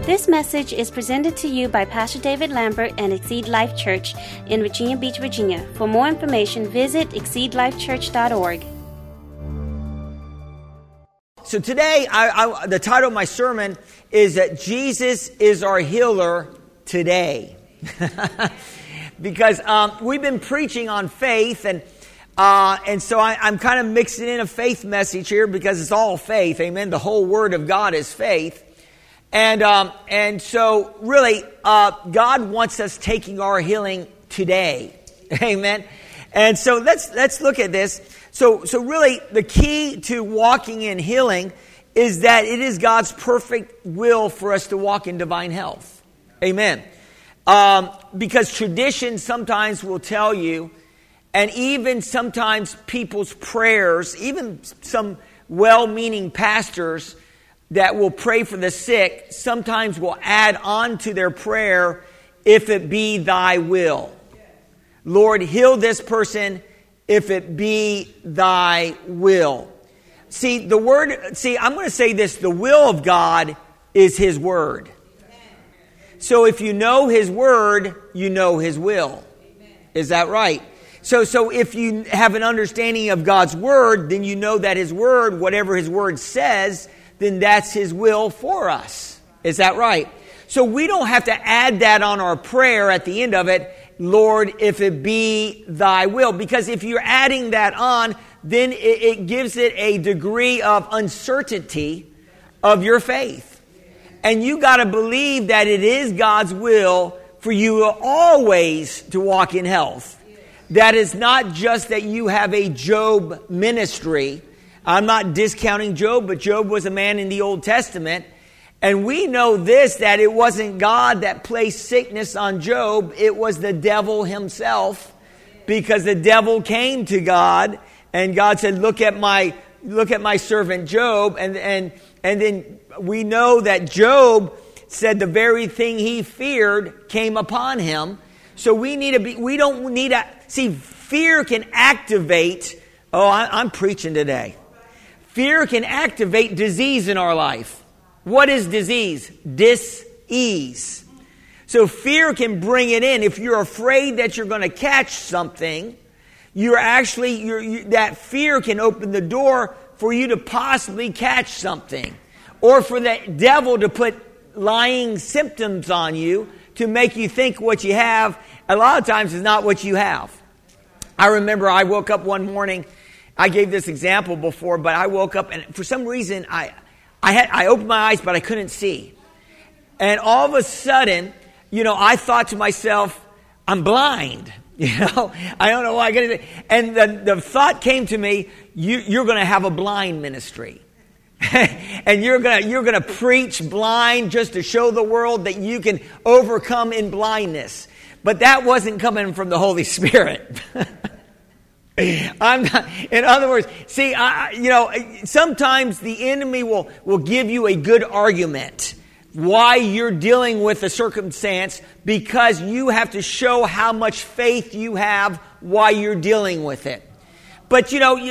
This message is presented to you by Pastor David Lambert and Exceed Life Church in Virginia Beach, Virginia. For more information, visit exceedlifechurch.org. So today, the title of my sermon is that Jesus is our healer today. Because we've been preaching on faith, and so I'm kind of mixing in a faith message here because it's all faith. Amen. The whole Word of God is faith. And so really, God wants us taking our healing today. Amen. And so let's look at this. So really, the key to walking in healing is that it is God's perfect will for us to walk in divine health. Amen. Because tradition sometimes will tell you, and even sometimes people's prayers, even some well-meaning pastors that will pray for the sick, sometimes will add on to their prayer, if it be thy will. Lord, heal this person, if it be thy will. I'm going to say this, the will of God is His Word. So if you know His Word, you know His will. Is that right? So if you have an understanding of God's Word, then you know that His Word, whatever His Word says, then that's His will for us. Is that right? So we don't have to add that on our prayer at the end of it, Lord, if it be thy will. Because if you're adding that on, then it gives it a degree of uncertainty of your faith. And you got to believe that it is God's will for you always to walk in health. That is not just that you have a Job ministry. I'm not discounting Job, but Job was a man in the Old Testament. And we know this, that it wasn't God that placed sickness on Job. It was the devil himself. Because the devil came to God and God said, look at my servant Job. And then we know that Job said the very thing he feared came upon him. So fear can activate. I'm preaching today. Fear can activate disease in our life. What is disease? Dis-ease. So fear can bring it in. If you're afraid that you're going to catch something, that fear can open the door for you to possibly catch something. Or for the devil to put lying symptoms on you to make you think what you have, a lot of times is not what you have. I remember I woke up one morning. I gave this example before, but I woke up and for some reason I opened my eyes, but I couldn't see. And all of a sudden, I thought to myself, I'm blind. I don't know why I got it. And the thought came to me, you're going to have a blind ministry. And you're going to preach blind just to show the world that you can overcome in blindness. But that wasn't coming from the Holy Spirit. I'm not, in other words, sometimes the enemy will give you a good argument why you're dealing with a circumstance because you have to show how much faith you have while you're dealing with it. But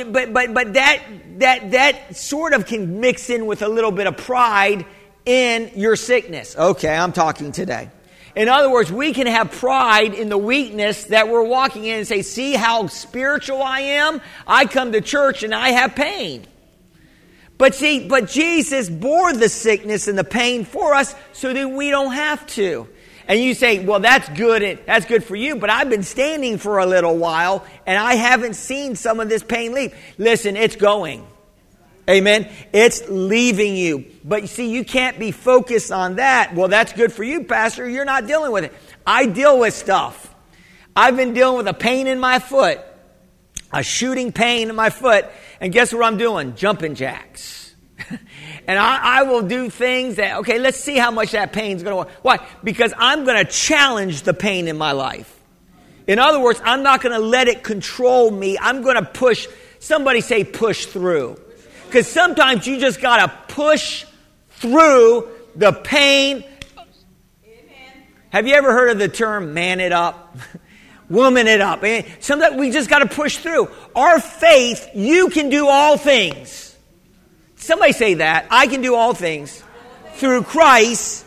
that sort of can mix in with a little bit of pride in your sickness. Okay, I'm talking today. In other words, we can have pride in the weakness that we're walking in and say, see how spiritual I am? I come to church and I have pain. But Jesus bore the sickness and the pain for us so that we don't have to. And you say, well, that's good for you, but I've been standing for a little while and I haven't seen some of this pain leave. Listen, it's going. Amen. It's leaving you. But you see, you can't be focused on that. Well, that's good for you, Pastor. You're not dealing with it. I deal with stuff. I've been dealing with a pain in my foot, a shooting pain in my foot. And guess what I'm doing? Jumping jacks. And I will do things that, okay, let's see how much that pain's going to work. Why? Because I'm going to challenge the pain in my life. In other words, I'm not going to let it control me. I'm going to push. Somebody say push through. Because sometimes you just got to push through the pain. Amen. Have you ever heard of the term man it up? Woman it up. Sometimes we just got to push through. Our faith, you can do all things. Somebody say that. I can do all things through Christ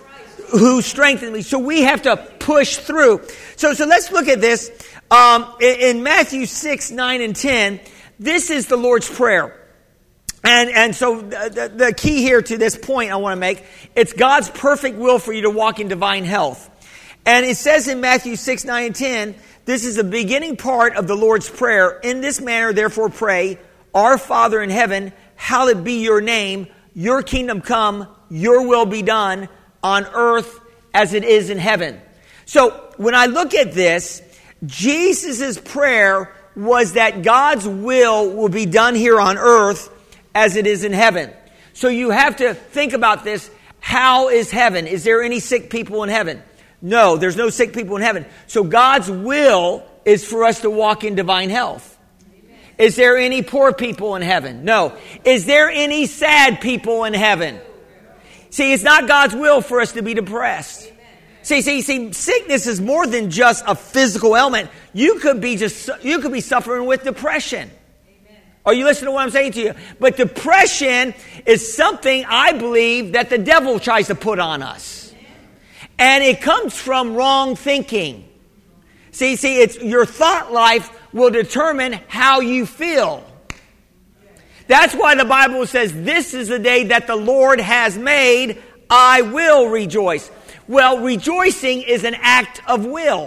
who strengthens me. So we have to push through. So let's look at this. In Matthew 6, 9, and 10, this is the Lord's Prayer. And so the key here to this point I want to make, it's God's perfect will for you to walk in divine health. And it says in Matthew 6, 9, and 10, this is the beginning part of the Lord's Prayer. In this manner, therefore, pray, Our Father in heaven, hallowed be your name, your kingdom come, your will be done on earth as it is in heaven. So when I look at this, Jesus' prayer was that God's will be done here on earth as it is in heaven. So you have to think about this. How is heaven? Is there any sick people in heaven? No, there's no sick people in heaven. So God's will is for us to walk in divine health. Amen. Is there any poor people in heaven? No. Is there any sad people in heaven? See, it's not God's will for us to be depressed. See, sickness is more than just a physical ailment. You could be suffering with depression. Amen. Are you listening to what I'm saying to you? But depression is something I believe that the devil tries to put on us. And it comes from wrong thinking. See, it's your thought life will determine how you feel. That's why the Bible says, this is the day that the Lord has made, I will rejoice. Well, rejoicing is an act of will.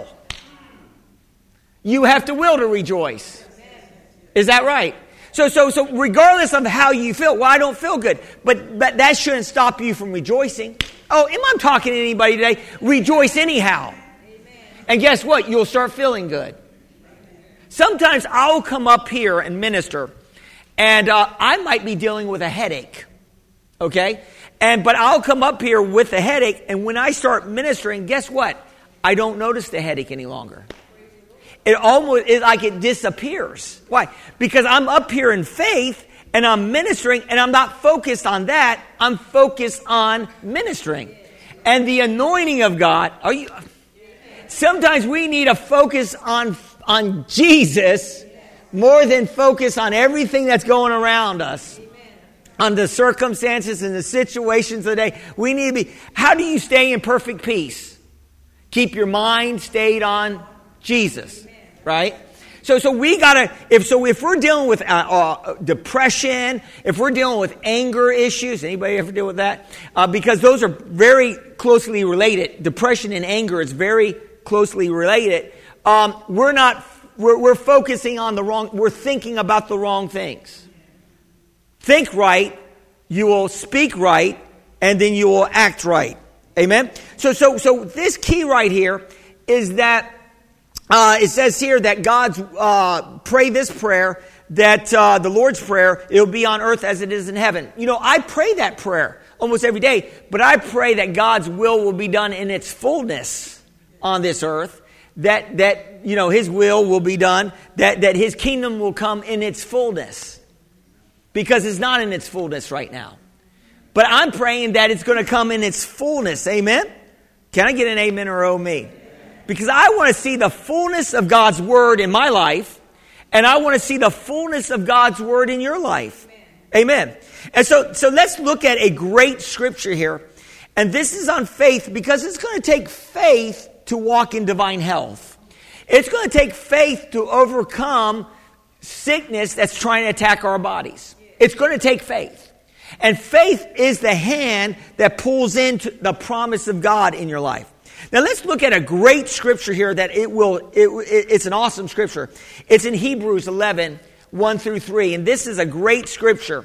You have to will to rejoice. Is that right? So regardless of how you feel, well, I don't feel good. But that shouldn't stop you from rejoicing. Oh, am I talking to anybody today? Rejoice anyhow. And guess what? You'll start feeling good. Sometimes I'll come up here and minister, and I might be dealing with a headache. Okay? But I'll come up here with a headache, and when I start ministering, guess what? I don't notice the headache any longer. It disappears. Why? Because I'm up here in faith, and I'm ministering, and I'm not focused on that. I'm focused on ministering. And the anointing of God. Sometimes we need to focus on Jesus more than focus on everything that's going around us. On the circumstances and the situations of the day. We need to be. How do you stay in perfect peace? Keep your mind stayed on Jesus. Right? So we gotta, if we're dealing with depression, if we're dealing with anger issues, anybody ever deal with that? Because those are very closely related. Depression and anger is very closely related. We're focusing on we're thinking about the wrong things. Think right, you will speak right, and then you will act right. Amen? So this key right here is that it says here that God's pray this prayer, that the Lord's Prayer, it will be on earth as it is in heaven. You know, I pray that prayer almost every day, but I pray that God's will be done in its fullness on this earth, that you know, His will be done, that His kingdom will come in its fullness, because it's not in its fullness right now. But I'm praying that it's going to come in its fullness. Amen? Can I get an amen or oh me? Because I want to see the fullness of God's word in my life, and I want to see the fullness of God's word in your life. Amen. And so let's look at a great scripture here. And this is on faith, because it's going to take faith to walk in divine health. It's going to take faith to overcome sickness that's trying to attack our bodies. It's going to take faith. And faith is the hand that pulls into the promise of God in your life. Now let's look at a great scripture here that it's an awesome scripture. It's in Hebrews 11, 1 through 3. And this is a great scripture.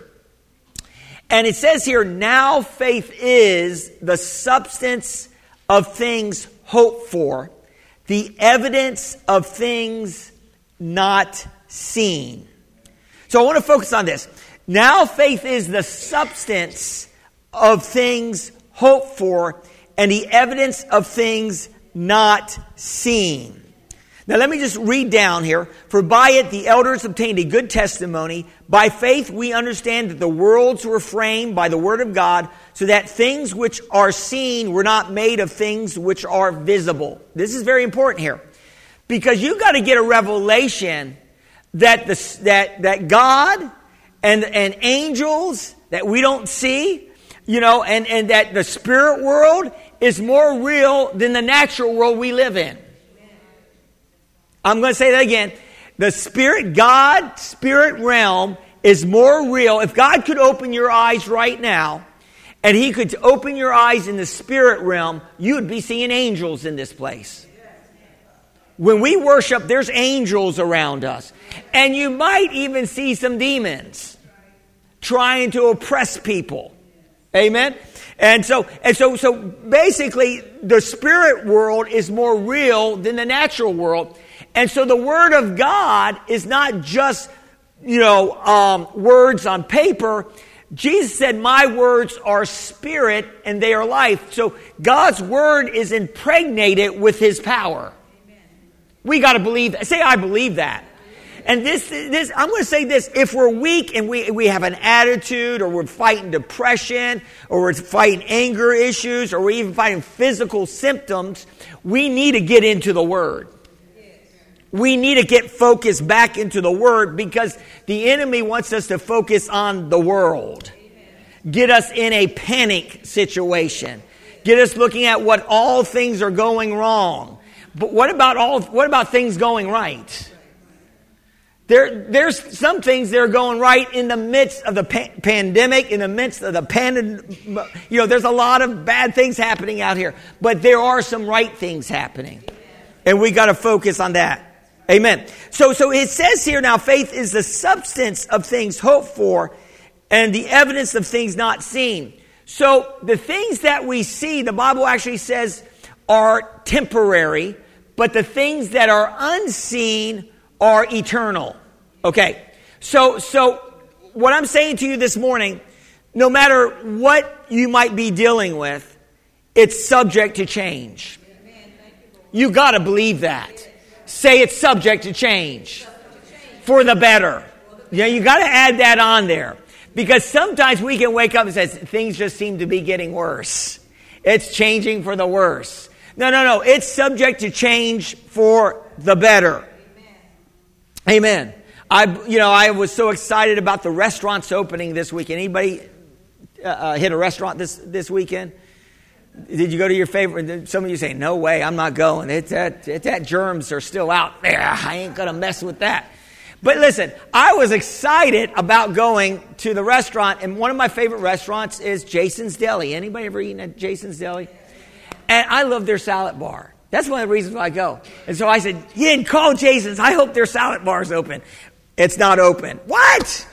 And it says here, now faith is the substance of things hoped for, the evidence of things not seen. So I want to focus on this. Now faith is the substance of things hoped for, and the evidence of things not seen. Now let me just read down here. For by it the elders obtained a good testimony. By faith we understand that the worlds were framed by the word of God, so that things which are seen were not made of things which are visible. This is very important here. Because you've got to get a revelation that that God and angels that we don't see, you know, and that the spirit world is more real than the natural world we live in. I'm going to say that again. The spirit realm is more real. If God could open your eyes right now, and he could open your eyes in the spirit realm, you would be seeing angels in this place. When we worship, there's angels around us. And you might even see some demons trying to oppress people. Amen? And so basically, the spirit world is more real than the natural world. And so the Word of God is not just, words on paper. Jesus said, my words are spirit and they are life. So God's Word is impregnated with His power. We got to believe that. Say, I believe that. And this, I'm going to say this. If we're weak and we have an attitude, or we're fighting depression, or we're fighting anger issues, or we're even fighting physical symptoms, we need to get into the Word. We need to get focused back into the Word, because the enemy wants us to focus on the world. Get us in a panic situation. Get us looking at what all things are going wrong. But what about things going right? There's some things that are going right in the midst of the pandemic, in the midst of the there's a lot of bad things happening out here, but there are some right things happening. And we got to focus on that. Amen. So it says here now, faith is the substance of things hoped for and the evidence of things not seen. So the things that we see, the Bible actually says, are temporary, but the things that are unseen are eternal. Okay. So what I'm saying to you this morning, no matter what you might be dealing with, it's subject to change. You got to believe that. Say it's subject to change for the better. You got to add that on there, because sometimes we can wake up and say things just seem to be getting worse. It's changing for the worse. No. It's subject to change for the better. Amen. I was so excited about the restaurants opening this weekend. Anybody hit a restaurant this weekend? Did you go to your favorite? Some of you say, no way, I'm not going. It's that germs are still out there. I ain't going to mess with that. But listen, I was excited about going to the restaurant, and one of my favorite restaurants is Jason's Deli. Anybody ever eaten at Jason's Deli? And I love their salad bar. That's one of the reasons why I go. And so I said, Yin, call Jason's. I hope their salad bar is open. It's not open. What?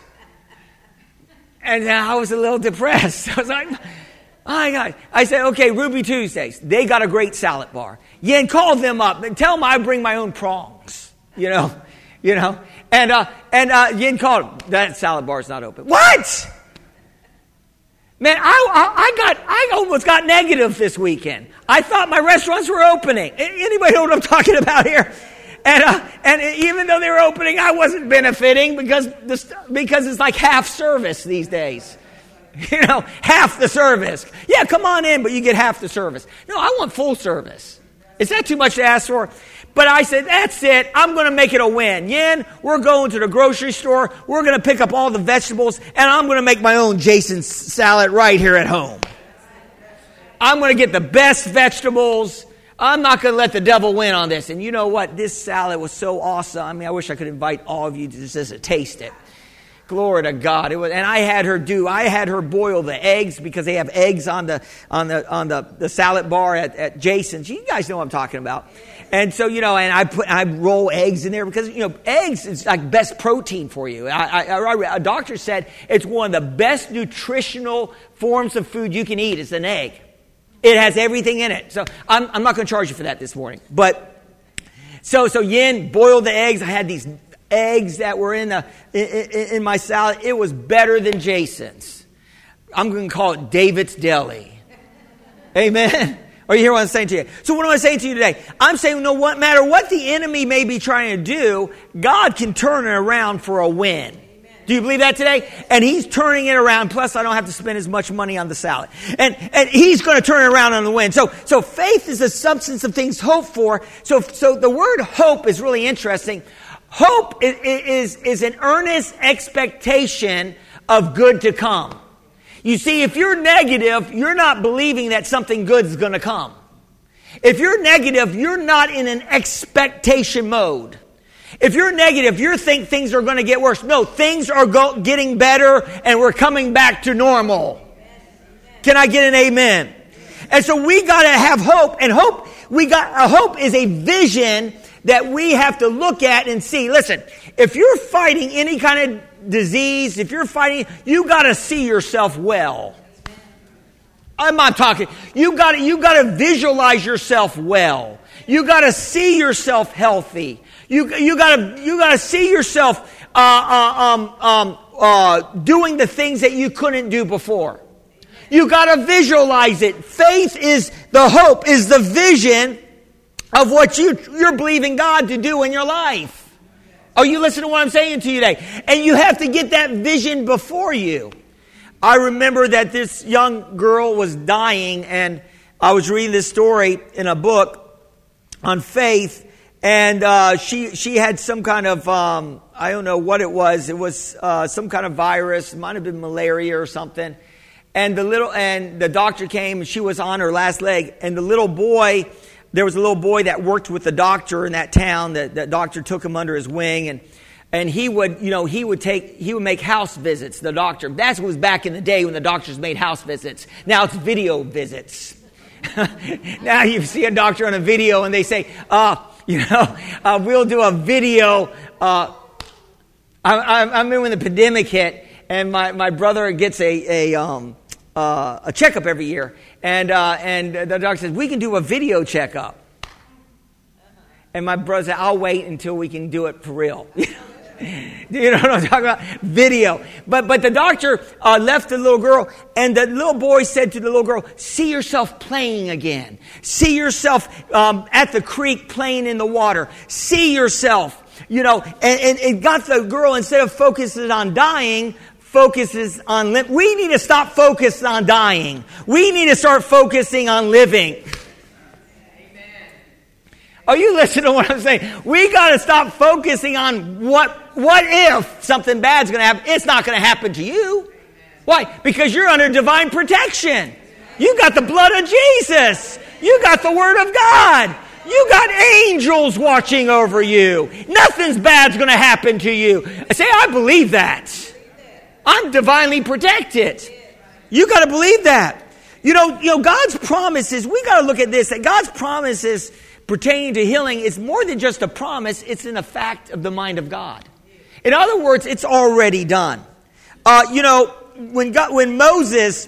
And I was a little depressed. I was like, oh my God. I said, okay, Ruby Tuesdays. They got a great salad bar. Yin, call them up and tell them I bring my own prongs. And Yin called. That salad bar is not open. What? Man, I almost got negative this weekend. I thought my restaurants were opening. Anybody know what I'm talking about here? And even though they were opening, I wasn't benefiting because it's like half service these days. Half the service. Yeah, come on in, but you get half the service. No, I want full service. Is that too much to ask for? But I said, that's it. I'm going to make it a win. Yin, we're going to the grocery store. We're going to pick up all the vegetables, and I'm going to make my own Jason's salad right here at home. I'm going to get the best vegetables. I'm not going to let the devil win on this. And you know what? This salad was so awesome. I mean, I wish I could invite all of you to just taste it. Glory to God. And I had her boil the eggs, because they have eggs on the salad bar at Jason's. You guys know what I'm talking about. And so, and I roll eggs in there because, eggs is like best protein for you. A doctor said it's one of the best nutritional forms of food you can eat. It's an egg. It has everything in it. So I'm not going to charge you for that this morning. But so Yin boiled the eggs. I had these eggs that were in my salad. It was better than Jason's. I'm going to call it David's Deli. Amen. Are you hear what I'm saying to you? So what am I saying to you today? I'm saying, no matter what the enemy may be trying to do, God can turn it around for a win. Do you believe that today? And He's turning it around. Plus, I don't have to spend as much money on the salad. And He's going to turn it around on the win. So faith is the substance of things hoped for. So the word hope is really interesting. Hope is an earnest expectation of good to come. You see, if you're negative, you're not believing that something good is going to come. If you're negative, you're not in an expectation mode. If you're negative, you think things are going to get worse. No, things are getting better and we're coming back to normal. Can I get an amen? And so we got to have hope. And hope is a vision that we have to look at and see. Listen, if you're fighting any kind of disease, you got to see yourself well. I'm not talking. You got to visualize yourself well. You got to see yourself healthy. You got to see yourself doing the things that you couldn't do before. You got to visualize it. Faith is the hope, is the vision of what you're believing God to do in your life. Are you listening to what I'm saying to you today? And you have to get that vision before you. I remember that this young girl was dying, and I was reading this story in a book on faith, and she had some kind of, I don't know what it was. It was some kind of virus. It might have been malaria or something. And the doctor came, and she was on her last leg, and there was a little boy that worked with the doctor in that town. The doctor took him under his wing, and he would make house visits, the doctor. That was back in the day when the doctors made house visits. Now it's video visits. Now you see a doctor on a video and they say, we'll do a video. I remember when the pandemic hit, and my brother gets a checkup every year, and the doctor says, we can do a video checkup. And my brother said, I'll wait until we can do it for real. Do you know what I'm talking about? Video. But the doctor left the little girl, and the little boy said to the little girl, see yourself playing again. See yourself at the creek playing in the water. See yourself, and it got the girl, instead of focusing on dying, focuses on living. We need to stop focusing on dying. We need to start focusing on living. Are you listening to what I'm saying? We got to stop focusing on what if something bad's going to happen. It's not going to happen to you. Why? Because you're under divine protection. You got the blood of Jesus. You got the Word of God. You got angels watching over you. Nothing's bad's going to happen to you. I say, I believe that. I'm divinely protected. You got to believe that. God's promises, we got to look at this, that God's promises pertaining to healing is more than just a promise. It's in a fact of the mind of God. In other words, it's already done. When Moses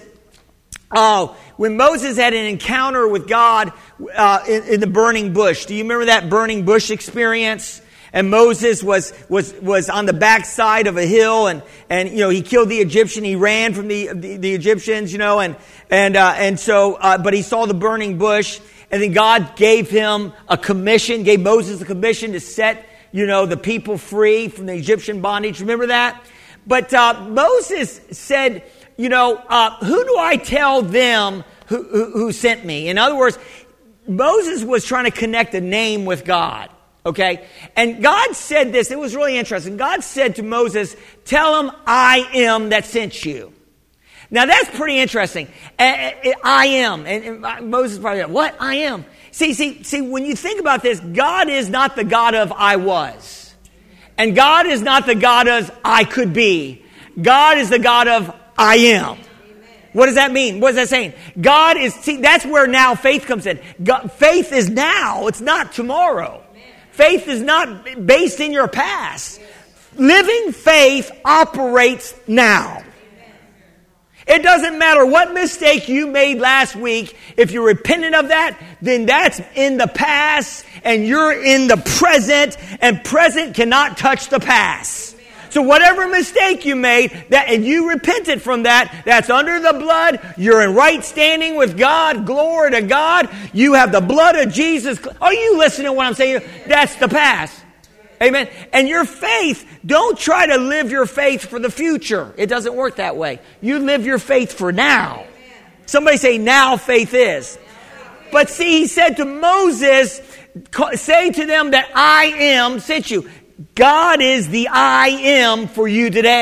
had an encounter with God in the burning bush, do you remember that burning bush experience? And Moses was on the backside of a hill, and he killed the Egyptian. He ran from the Egyptians, but he saw the burning bush. And then God gave Moses a commission to set, the people free from the Egyptian bondage. Remember that? But Moses said, who do I tell them who sent me? In other words, Moses was trying to connect a name with God. Okay? And God said this. It was really interesting. God said to Moses, tell him I am that sent you. Now that's pretty interesting. I am. And Moses probably said, what? I am. See, when you think about this, God is not the God of I was. And God is not the God of I could be. God is the God of I am. What does that mean? What is that saying? That's where now faith comes in. Faith is now. It's not tomorrow. Faith is not based in your past. Living faith operates now. It doesn't matter what mistake you made last week. If you're repentant of that, then that's in the past and you're in the present, and present cannot touch the past. So whatever mistake you made and you repented from that, that's under the blood. You're in right standing with God. Glory to God. You have the blood of Jesus. Are you listening to what I'm saying? That's the past. Amen. And your faith, don't try to live your faith for the future. It doesn't work that way. You live your faith for now. Somebody say, now faith is. But see, he said to Moses, say to them that I am sent you. God is the I am for you today.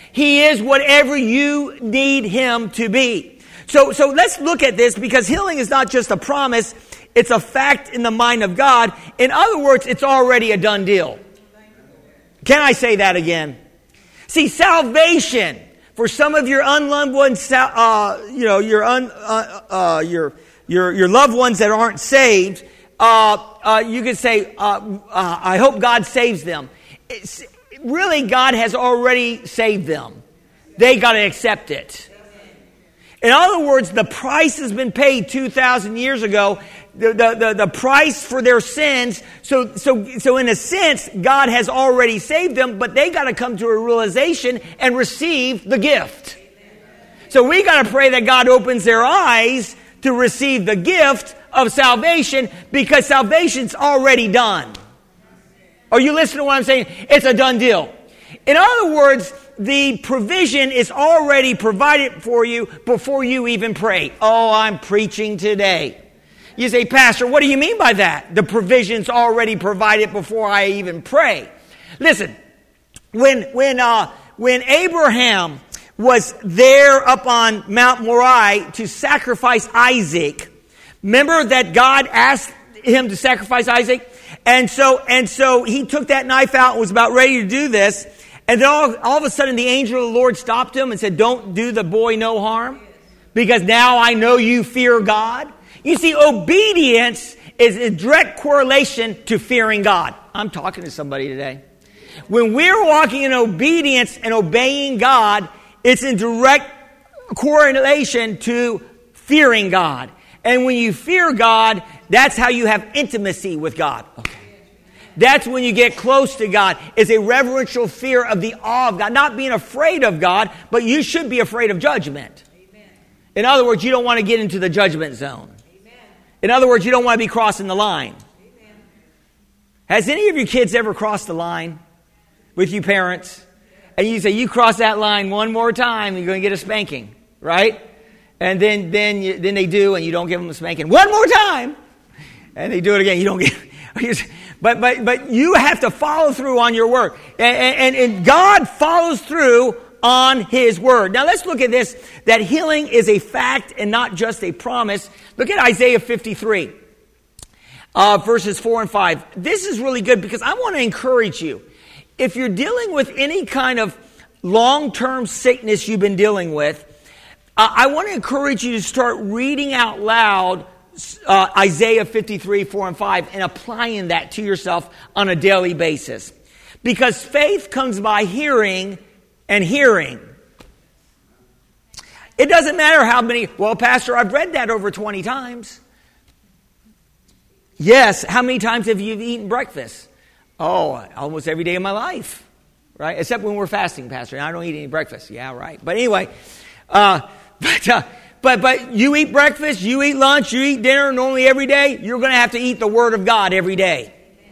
He is whatever you need him to be. So let's look at this, because healing is not just a promise, it's a fact in the mind of God. In other words, it's already a done deal. Can I say that again? See, salvation for some of your unloved ones, your loved ones that aren't saved, you could say, I hope God saves them. Really, God has already saved them. They got to accept it. In other words, the price has been paid 2,000 years ago. The price for their sins. So in a sense, God has already saved them, but they got to come to a realization and receive the gift. So we got to pray that God opens their eyes to receive the gift of salvation, because salvation's already done. Are you listening to what I'm saying? It's a done deal. In other words, the provision is already provided for you before you even pray. Oh, I'm preaching today. You say, Pastor, what do you mean by that? The provision's already provided before I even pray. Listen, when Abraham was there up on Mount Moriah to sacrifice Isaac, remember that God asked him to sacrifice Isaac? And so he took that knife out and was about ready to do this. And then all of a sudden the angel of the Lord stopped him and said, don't do the boy no harm, because now I know you fear God. You see, obedience is a direct correlation to fearing God. I'm talking to somebody today. When we're walking in obedience and obeying God, it's in direct correlation to fearing God. And when you fear God, that's how you have intimacy with God. Okay. That's when you get close to God. It's a reverential fear of the awe of God. Not being afraid of God, but you should be afraid of judgment. Amen. In other words, you don't want to get into the judgment zone. Amen. In other words, you don't want to be crossing the line. Amen. Has any of your kids ever crossed the line with you parents? And you say, you cross that line one more time, you're going to get a spanking, right? And then they do, and you don't give them a spanking. One more time! And they do it again. You don't get... But you have to follow through on your word. And God follows through on his word. Now let's look at this, that healing is a fact and not just a promise. Look at Isaiah 53, verses 4 and 5. This is really good, because I want to encourage you. If you're dealing with any kind of long-term sickness you've been dealing with, I want to encourage you to start reading out loud Isaiah 53, 4 and 5, and applying that to yourself on a daily basis. Because faith comes by hearing and hearing. It doesn't matter how many, well, Pastor, I've read that over 20 times. Yes, how many times have you eaten breakfast? Oh, almost every day of my life, right? Except when we're fasting, Pastor, and I don't eat any breakfast. Yeah, right. But anyway, But you eat breakfast, you eat lunch, you eat dinner normally every day, you're going to have to eat the Word of God every day.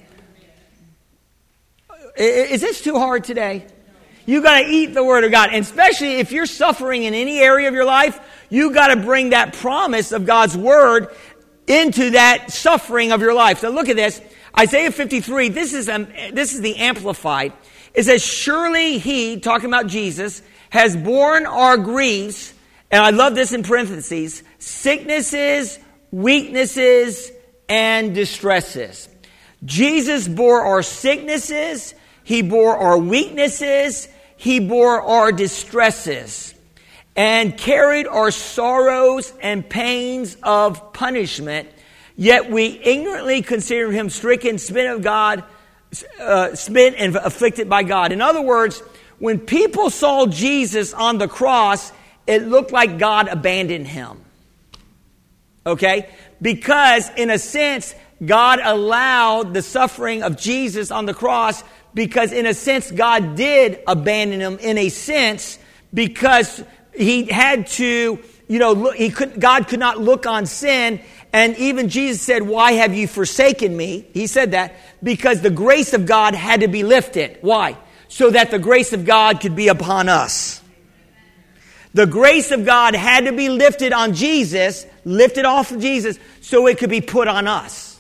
Is this too hard today? You got to eat the Word of God. And especially if you're suffering in any area of your life, you got to bring that promise of God's Word into that suffering of your life. So look at this. Isaiah 53, this is the Amplified. It says, surely he, talking about Jesus, has borne our griefs. And I love this in parentheses, sicknesses, weaknesses, and distresses. Jesus bore our sicknesses. He bore our weaknesses. He bore our distresses and carried our sorrows and pains of punishment. Yet we ignorantly consider him stricken, smitten of God, smitten and afflicted by God. In other words, when people saw Jesus on the cross, it looked like God abandoned him. Okay? Because in a sense, God allowed the suffering of Jesus on the cross, because in a sense, God did abandon him in a sense, because he had to, God could not look on sin. And even Jesus said, why have you forsaken me? He said that because the grace of God had to be lifted. Why? So that the grace of God could be upon us. The grace of God had to be lifted on Jesus, lifted off of Jesus, so it could be put on us.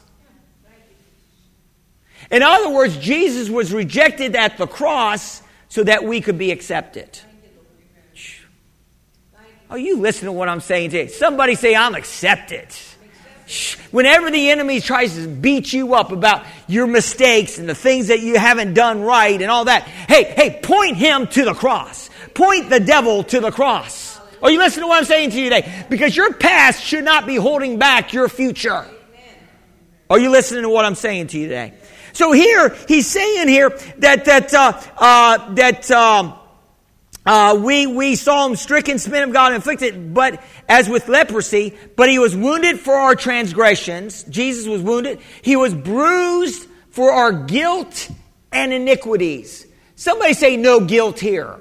In other words, Jesus was rejected at the cross so that we could be accepted. Oh, you listen to what I'm saying today. Somebody say, I'm accepted. Whenever the enemy tries to beat you up about your mistakes and the things that you haven't done right and all that, hey, point him to the cross. Point the devil to the cross. Are you listening to what I'm saying to you today? Because your past should not be holding back your future. Are you listening to what I'm saying to you today? So here, he's saying here we saw him stricken, smitten of God, and afflicted, but as with leprosy, but he was wounded for our transgressions. Jesus was wounded. He was bruised for our guilt and iniquities. Somebody say no guilt here.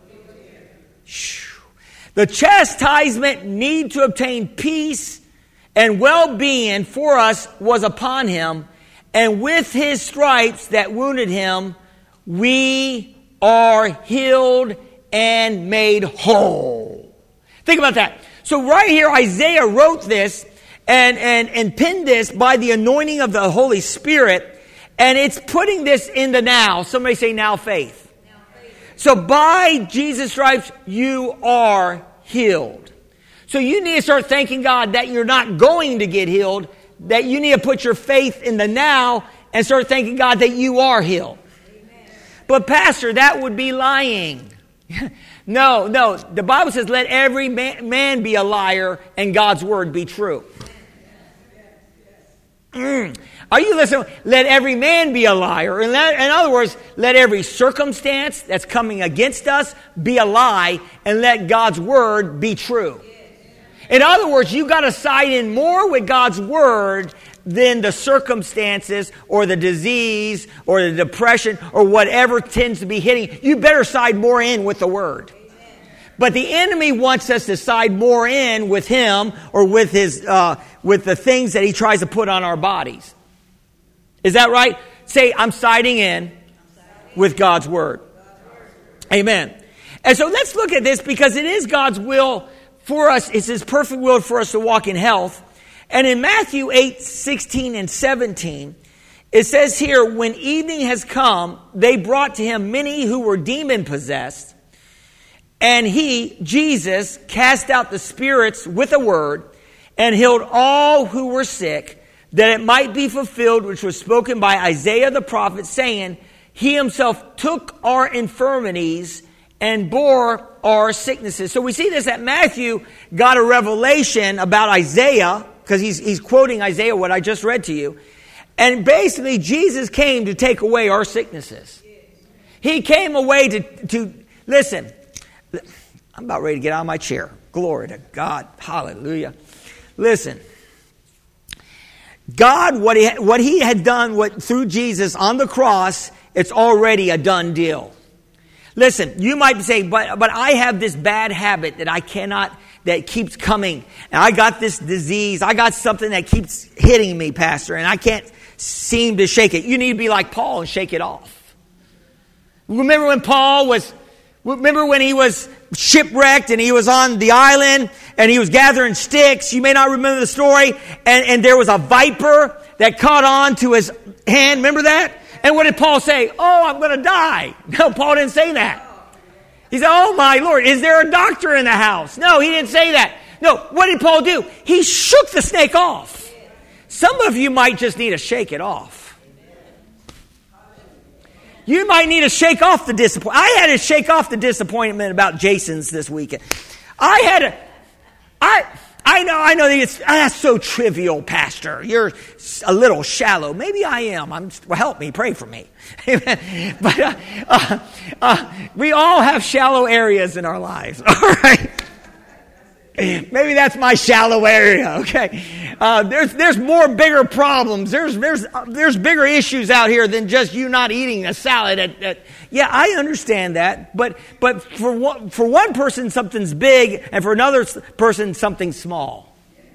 The chastisement need to obtain peace and well-being for us was upon him, and with his stripes that wounded him, we are healed and made whole. Think about that. So right here, Isaiah wrote this and penned this by the anointing of the Holy Spirit, and it's putting this in the now. Somebody say now faith. So by Jesus' stripes, you are healed. So you need to start thanking God that you're not going to get healed, that you need to put your faith in the now and start thanking God that you are healed. Amen. But Pastor, that would be lying. No. The Bible says, let every man be a liar and God's word be true. Are you listening? Let every man be a liar. In other words, let every circumstance that's coming against us be a lie, and let God's word be true. In other words, you got to side in more with God's word than the circumstances or the disease or the depression or whatever tends to be hitting. You better side more in with the word. But the enemy wants us to side more in with him or with his with the things that he tries to put on our bodies. Is that right? Say, I'm siding in with God's word. Amen. And so let's look at this, because it is God's will for us. It's his perfect will for us to walk in health. And in Matthew 8:16 and 17, it says here, when evening has come, they brought to him many who were demon-possessed. And he, Jesus, cast out the spirits with a word and healed all who were sick, that it might be fulfilled which was spoken by Isaiah the prophet, saying, he himself took our infirmities and bore our sicknesses. So we see this, that Matthew got a revelation about Isaiah, because he's quoting Isaiah, what I just read to you. And basically, Jesus came to take away our sicknesses. He came away to listen, I'm about ready to get out of my chair. Glory to God. Hallelujah. Listen. God, what he had done through Jesus on the cross, it's already a done deal. Listen, you might say, but I have this bad habit that keeps coming. And I got this disease. I got something that keeps hitting me, Pastor, and I can't seem to shake it. You need to be like Paul and shake it off. Remember when he was shipwrecked and he was on the island and he was gathering sticks? You may not remember the story. And there was a viper that caught on to his hand. Remember that? And what did Paul say? Oh, I'm going to die. No, Paul didn't say that. He said, oh my Lord, is there a doctor in the house? No, he didn't say that. No, what did Paul do? He shook the snake off. Some of you might just need to shake it off. You might need to shake off the disappointment. I had to shake off the disappointment about Jason's this weekend. I know that's so trivial, Pastor. You're a little shallow. Maybe I am. Help me, pray for me. But we all have shallow areas in our lives. All right. Maybe that's my shallow area. Okay. There's more bigger problems. There's bigger issues out here than just you not eating a salad. Yeah, I understand that. But for one person, something's big, and for another person, something small.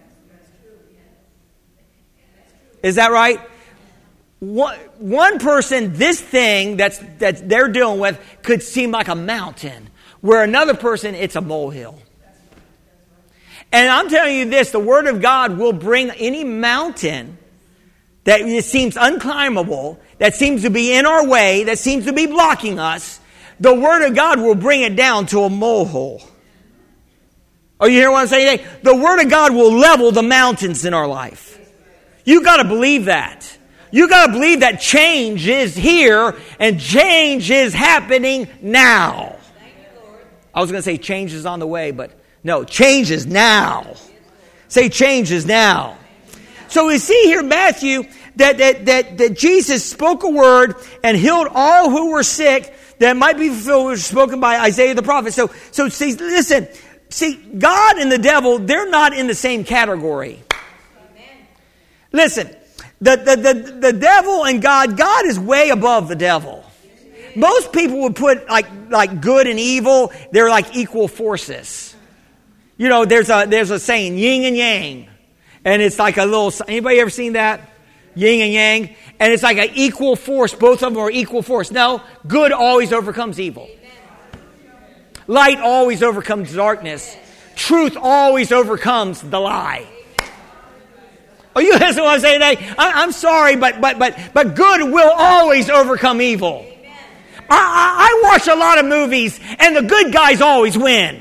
Is that right? One person, this thing that they're dealing with could seem like a mountain, where another person, it's a molehill. And I'm telling you this, the Word of God will bring any mountain that seems unclimbable, that seems to be in our way, that seems to be blocking us. The Word of God will bring it down to a molehill. Are you hearing what I'm saying today? The Word of God will level the mountains in our life. You got to believe that. You got to believe that change is here and change is happening now. I was going to say change is on the way, but no, change is now. Say change is now. So we see here, Matthew, that Jesus spoke a word and healed all who were sick that might be fulfilled, which was spoken by Isaiah the prophet. So see, listen, God and the devil, they're not in the same category. Listen, the devil and God is way above the devil. Most people would put like good and evil, they're like equal forces. You know, there's a saying, yin and yang. And it's like a little, anybody ever seen that? Yin and yang. And it's like an equal force. Both of them are equal force. No, good always overcomes evil. Light always overcomes darkness. Truth always overcomes the lie. Oh, you listen to what I'm saying today? I'm sorry, but good will always overcome evil. I watch a lot of movies, and the good guys always win.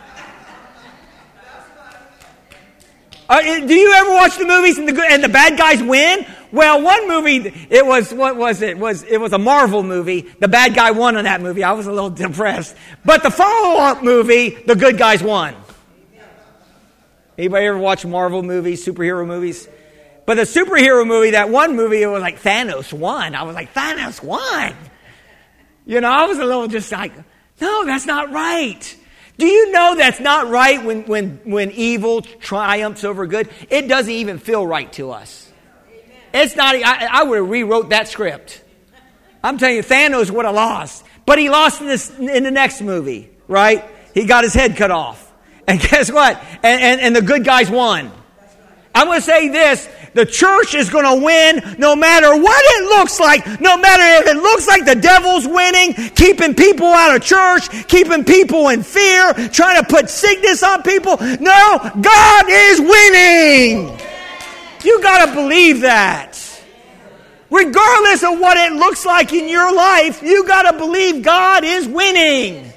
Do you ever watch the movies and the bad guys win? Well, one movie, it was a Marvel movie. The bad guy won in that movie. I was a little depressed. But the follow-up movie, the good guys won. Anybody ever watch Marvel movies, superhero movies? But the superhero movie, that one movie, it was like Thanos won. I was like, Thanos won. You know, I was a little just like, no, that's not right. Do you know that's not right when evil triumphs over good? It doesn't even feel right to us. It's not. I would have rewrote that script. I'm telling you, Thanos would have lost. But he lost in the next movie, right? He got his head cut off. And guess what? And the good guys won. I'm going to say this. The church is going to win no matter what it looks like. No matter if it looks like the devil's winning, keeping people out of church, keeping people in fear, trying to put sickness on people. No, God is winning. You got to believe that. Regardless of what it looks like in your life, you got to believe God is winning.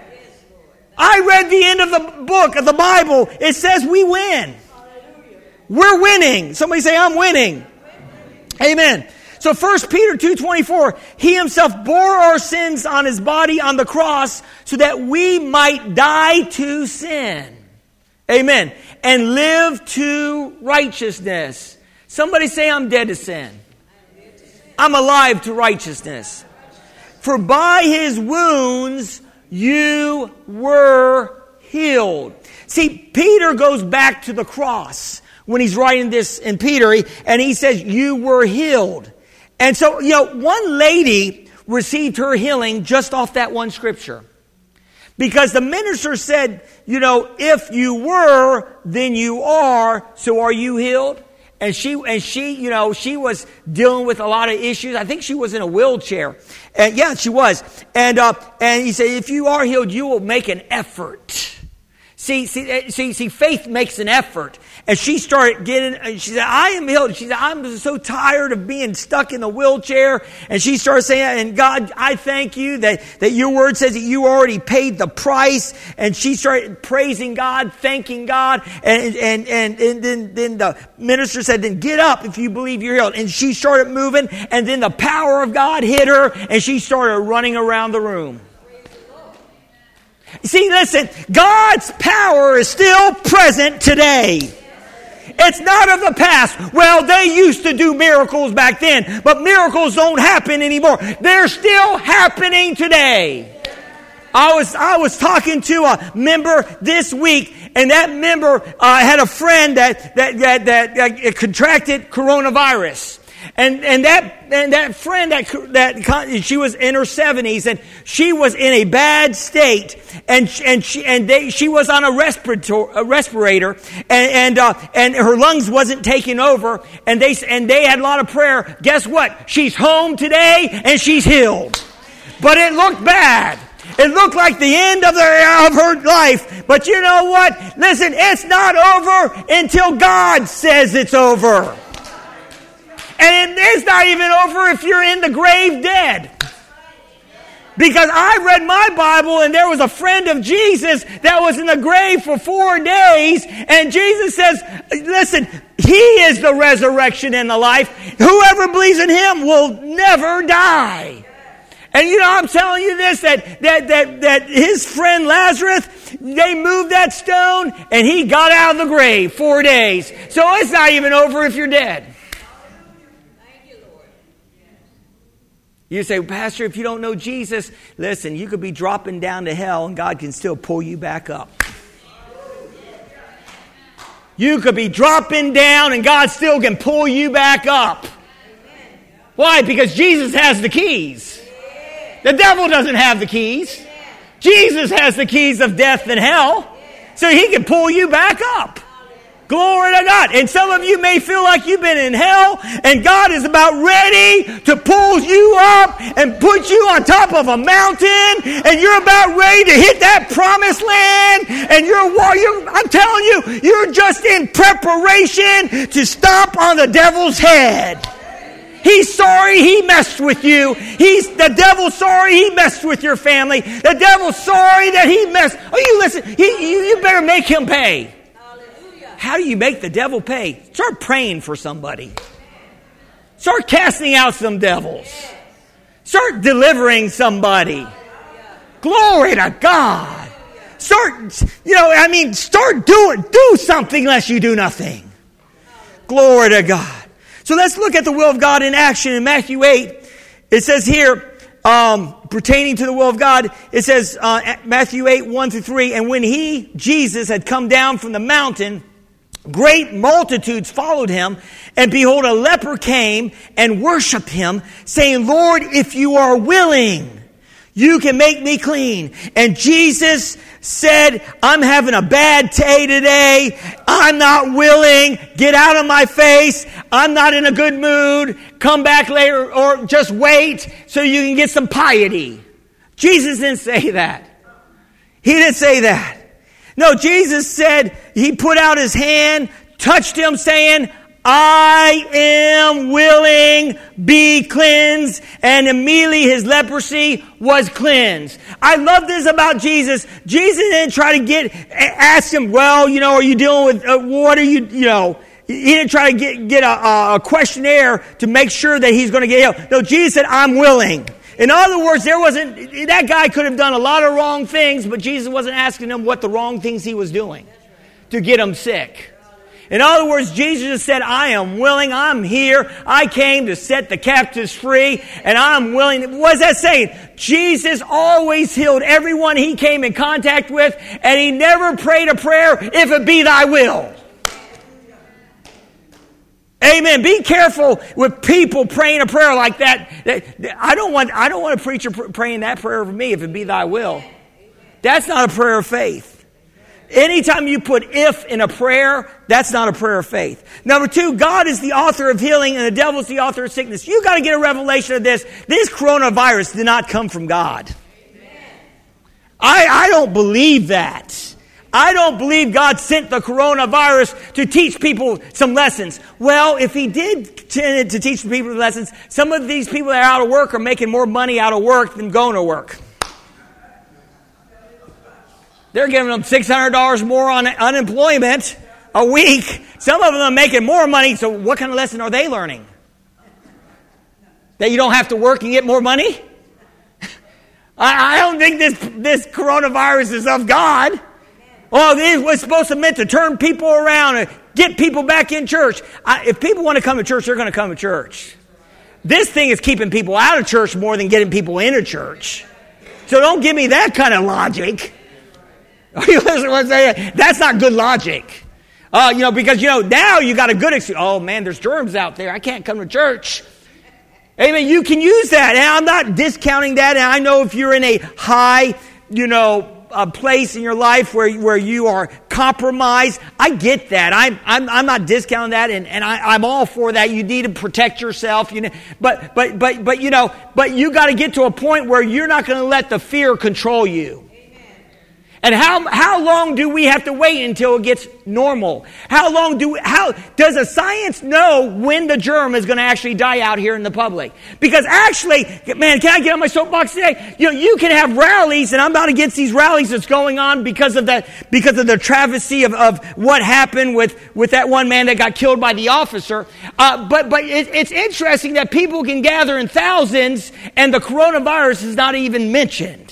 I read the end of the book of the Bible. It says we win. We're winning. Somebody say, I'm winning. Amen. So 1 Peter 2:24, he himself bore our sins on his body on the cross so that we might die to sin. Amen. And live to righteousness. Somebody say, I'm dead to sin. I'm alive to righteousness. For by his wounds you were healed. See, Peter goes back to the cross when he's writing this in Peter, and he says, you were healed. And so, you know, one lady received her healing just off that one scripture. Because the minister said, you know, if you were, then you are, so are you healed? And she, you know, she was dealing with a lot of issues. I think she was in a wheelchair. And yeah, she was. And he said, if you are healed, you will make an effort. See, faith makes an effort. And she started she said, I am healed. She said, I'm so tired of being stuck in the wheelchair. And she started saying, and God, I thank you that your word says that you already paid the price. And she started praising God, thanking God. And then the minister said, then get up if you believe you're healed. And she started moving. And then the power of God hit her. And she started running around the room. See, listen, God's power is still present today. It's not of the past. Well, they used to do miracles back then, but miracles don't happen anymore. They're still happening today. I was talking to a member this week, and that member had a friend that contracted coronavirus. And that friend that she was in her 70s, and she was in a bad state, and she was on a respirator, and her lungs wasn't taking over, and they had a lot of prayer. Guess what? She's home today and she's healed. But it looked bad. It looked like the end of her life. But you know what? Listen, it's not over until God says it's over. And it's not even over if you're in the grave dead. Because I read my Bible and there was a friend of Jesus that was in the grave for 4 days. And Jesus says, listen, He is the resurrection and the life. Whoever believes in Him will never die. And I'm telling you this, that his friend Lazarus, they moved that stone and he got out of the grave 4 days. So it's not even over if you're dead. You say, Pastor, if you don't know Jesus, listen, you could be dropping down to hell and God can still pull you back up. You could be dropping down and God still can pull you back up. Why? Because Jesus has the keys. The devil doesn't have the keys. Jesus has the keys of death and hell. So He can pull you back up. Glory to God. And some of you may feel like you've been in hell and God is about ready to pull you up and put you on top of a mountain and you're about ready to hit that promised land and I'm telling you, you're just in preparation to stomp on the devil's head. He's sorry he messed with you. The devil's sorry he messed with your family. The devil's sorry that he messed. Oh, you listen, you better make him pay. How do you make the devil pay? Start praying for somebody. Start casting out some devils. Start delivering somebody. Glory to God. Start do something lest you do nothing. Glory to God. So let's look at the will of God in action in Matthew 8. It says here, pertaining to the will of God, it says, Matthew 8, 1-3, and when Jesus, had come down from the mountain, great multitudes followed him, and behold, a leper came and worshiped him, saying, Lord, if you are willing, you can make me clean. And Jesus said, I'm having a bad day today. I'm not willing. Get out of my face. I'm not in a good mood. Come back later or just wait so you can get some piety. Jesus didn't say that. He didn't say that. No, Jesus said, He put out His hand, touched him saying, I am willing, be cleansed. And immediately his leprosy was cleansed. I love this about Jesus. Jesus didn't try to ask him, well, are you dealing with, what are you, he didn't try to get a questionnaire to make sure that he's going to get healed. No, Jesus said, I'm willing. In other words, that guy could have done a lot of wrong things, but Jesus wasn't asking him what the wrong things he was doing to get him sick. In other words, Jesus said, I am willing, I'm here, I came to set the captives free, and I'm willing. What is that saying? Jesus always healed everyone He came in contact with, and He never prayed a prayer, if it be thy will. Amen. Be careful with people praying a prayer like that. I don't want a preacher praying that prayer for me, if it be thy will. That's not a prayer of faith. Anytime you put if in a prayer, that's not a prayer of faith. Number 2, God is the author of healing and the devil is the author of sickness. You got to get a revelation of this. This coronavirus did not come from God. I don't believe that. I don't believe God sent the coronavirus to teach people some lessons. Well, if He did tend to teach people lessons, some of these people that are out of work are making more money out of work than going to work. They're giving them $600 more on unemployment a week. Some of them are making more money. So what kind of lesson are they learning? That you don't have to work and get more money? I don't think this coronavirus is of God. Well, it was supposed to meant to turn people around and get people back in church. If people want to come to church, they're going to come to church. This thing is keeping people out of church more than getting people into church. So don't give me that kind of logic. You listen to what I'm saying? That's not good logic. Because now you got a good excuse. Oh man, there's germs out there. I can't come to church. Amen. You can use that. And I'm not discounting that. And I know if you're in a high, a place in your life where you are compromised, I get that. I'm not discounting that, and I'm all for that. You need to protect yourself, But you got to get to a point where you're not going to let the fear control you. And how long do we have to wait until it gets normal? How does a science know when the germ is going to actually die out here in the public? Because actually, man, can I get on my soapbox today? You can have rallies, and I'm not against these rallies that's going on because of the travesty of what happened with that one man that got killed by the officer. But it's interesting that people can gather in thousands, and the coronavirus is not even mentioned.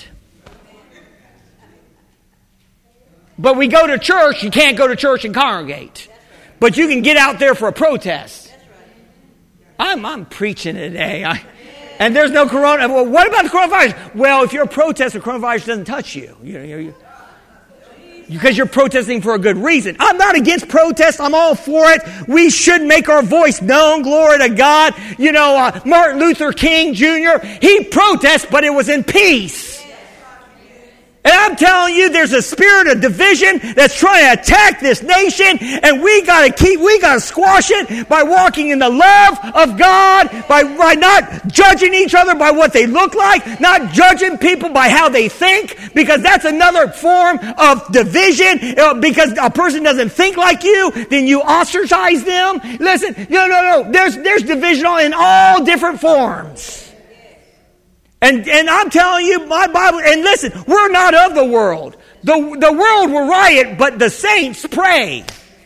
But we go to church, you can't go to church and congregate. But you can get out there for a protest. I'm preaching today. And there's no corona. Well, what about the coronavirus? Well, if you're a protester, coronavirus doesn't touch you. Because you're protesting for a good reason. I'm not against protest. I'm all for it. We should make our voice known. Glory to God. Martin Luther King Jr., he protests, but it was in peace. And I'm telling you, there's a spirit of division that's trying to attack this nation, and we got to squash it by walking in the love of God, by not judging each other by what they look like, not judging people by how they think, because that's another form of division. Because a person doesn't think like you, then you ostracize them. Listen, no. There's division in all different forms. And I'm telling you, my Bible, and listen, we're not of the world. The world will riot, but the saints pray.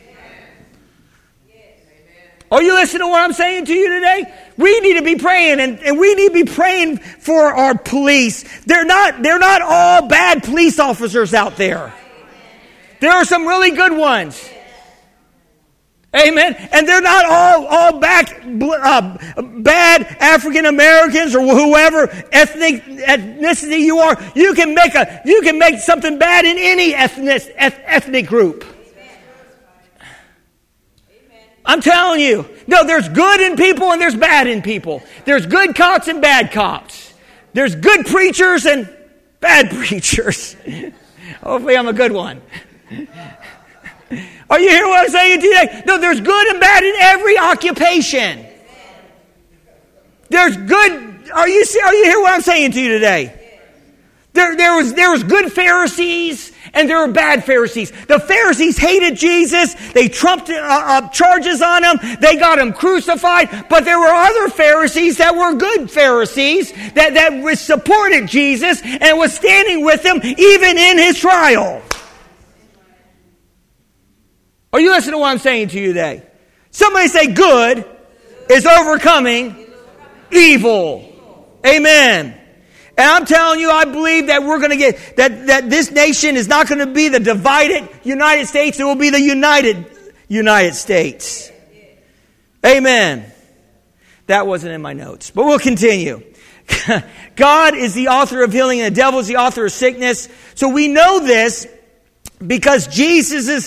Are you listening to what I'm saying to you today? We need to be praying, and we need to be praying for our police. They're not all bad police officers out there. There are some really good ones. Amen. And they're not all bad African Americans or whoever ethnicity you are. You can make something bad in any ethnic group. I'm telling you. No, there's good in people and there's bad in people. There's good cops and bad cops. There's good preachers and bad preachers. Hopefully I'm a good one. Are you hearing what I'm saying today? No, there's good and bad in every occupation. There's good. Are you hearing what I'm saying to you today? There was good Pharisees and there were bad Pharisees. The Pharisees hated Jesus. They trumped up charges on him. They got him crucified. But there were other Pharisees that were good Pharisees that supported Jesus and was standing with him even in his trial. Are you listening to what I'm saying to you today? Somebody say good is overcoming evil. Amen. And I'm telling you, I believe that we're going to get, that this nation is not going to be the divided United States. It will be the united United States. Amen. That wasn't in my notes, but we'll continue. God is the author of healing and the devil is the author of sickness. So we know this because Jesus'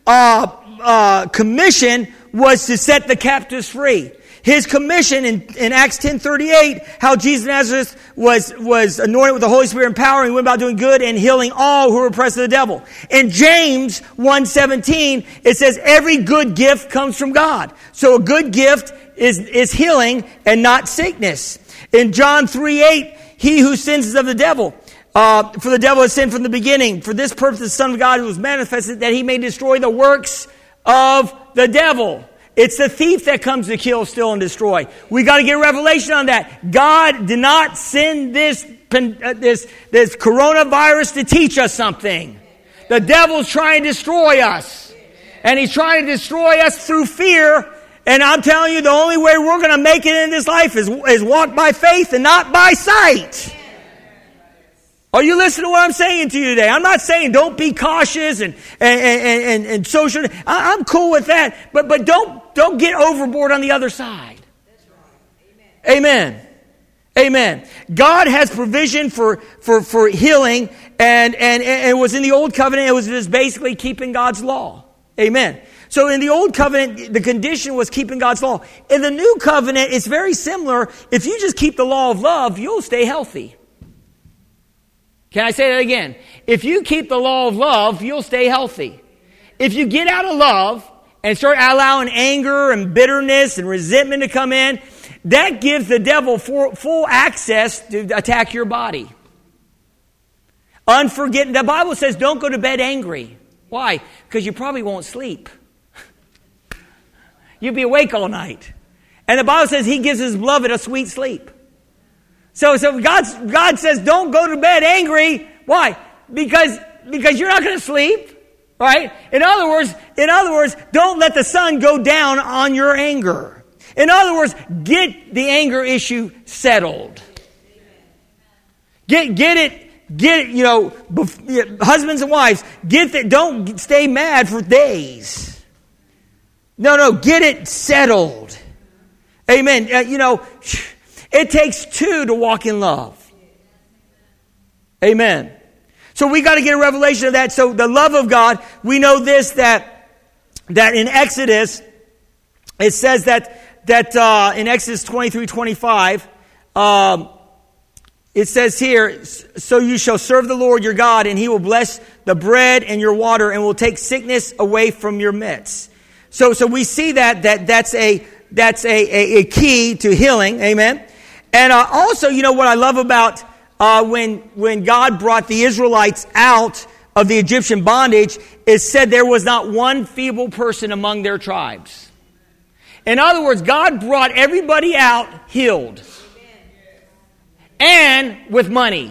commission was to set the captives free. His commission in Acts 10:38, how Jesus of Nazareth was anointed with the Holy Spirit and power, and he went about doing good and healing all who were oppressed of the devil. In James 1:17, it says every good gift comes from God. So a good gift is healing and not sickness. In John 3:8, he who sins is of the devil. For the devil has sinned from the beginning. For this purpose the Son of God was manifested, that he may destroy the works of the devil. It's the thief that comes to kill, steal, and destroy. We got to get revelation on that. God did not send this coronavirus to teach us something. The devil's trying to destroy us. And he's trying to destroy us through fear. And I'm telling you, the only way we're going to make it in this life is walk by faith and not by sight. Are you listening to what I'm saying to you today? I'm not saying don't be cautious and social. I'm cool with that, but don't get overboard on the other side. Amen. Amen. God has provision for healing, and it was in the old covenant. It was just basically keeping God's law. Amen. So in the old covenant, the condition was keeping God's law. In the new covenant, it's very similar. If you just keep the law of love, you'll stay healthy. Can I say that again? If you keep the law of love, you'll stay healthy. If you get out of love and start allowing anger and bitterness and resentment to come in, that gives the devil full access to attack your body. Unforgetting. The Bible says don't go to bed angry. Why? Because you probably won't sleep. You'll be awake all night. And the Bible says He gives His beloved a sweet sleep. So God says don't go to bed angry. Why? Because you're not going to sleep. Right? In other words, don't let the sun go down on your anger. In other words, get the anger issue settled. Get it, husbands and wives, don't stay mad for days. No, get it settled. Amen. It takes two to walk in love. Amen. So we got to get a revelation of that. So the love of God, we know this, that in Exodus, it says that in Exodus 23:25, it says here, so you shall serve the Lord your God, and He will bless the bread and your water, and will take sickness away from your midst. So we see that's a key to healing. Amen. And also, what I love about when God brought the Israelites out of the Egyptian bondage, it said there was not one feeble person among their tribes. In other words, God brought everybody out healed. And with money.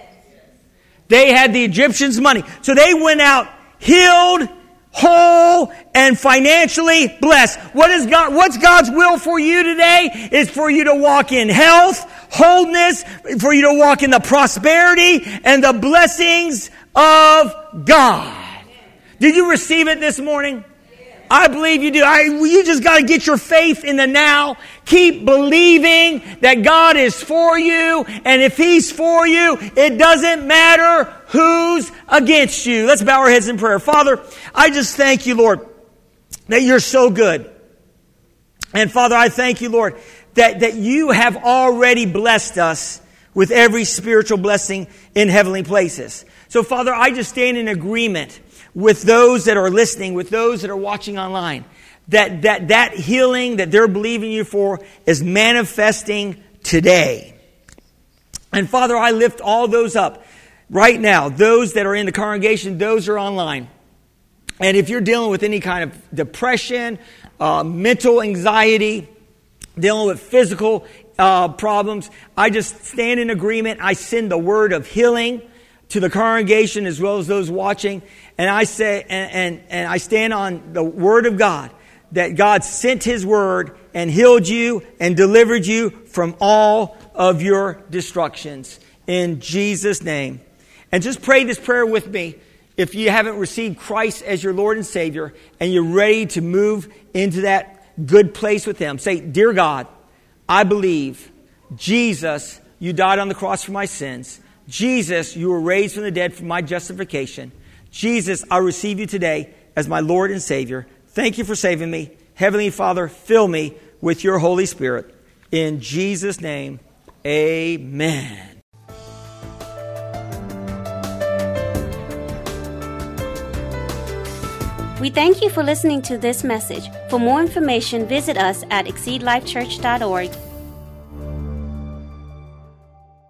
They had the Egyptians' money. So they went out healed, whole, and financially blessed. What's God's will for you today? Is for you to walk in health, wholeness, for you to walk in the prosperity and the blessings of God. Did you receive it this morning? I believe you do. You just got to get your faith in the now. Keep believing that God is for you. And if He's for you, it doesn't matter who's against you. Let's bow our heads in prayer. Father, I just thank you, Lord, that you're so good. And Father, I thank you, Lord, that you have already blessed us with every spiritual blessing in heavenly places. So Father, I just stand in agreement with those that are listening, with those that are watching online, that healing that they're believing you for is manifesting today. And Father, I lift all those up right now, those that are in the congregation, those that are online. And if you're dealing with any kind of depression, mental anxiety, dealing with physical problems, I just stand in agreement. I send the word of healing to the congregation as well as those watching. And I say, and I stand on the word of God, that God sent His word and healed you and delivered you from all of your destructions. In Jesus' name. And just pray this prayer with me. If you haven't received Christ as your Lord and Savior, and you're ready to move into that good place with Him, say, Dear God, I believe, Jesus, you died on the cross for my sins. Jesus, you were raised from the dead for my justification. Jesus, I receive you today as my Lord and Savior. Thank you for saving me. Heavenly Father, fill me with your Holy Spirit. In Jesus' name, amen. We thank you for listening to this message. For more information, visit us at exceedlifechurch.org.